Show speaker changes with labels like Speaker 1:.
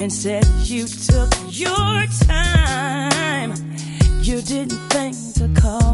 Speaker 1: and said you took your time. You didn't think to call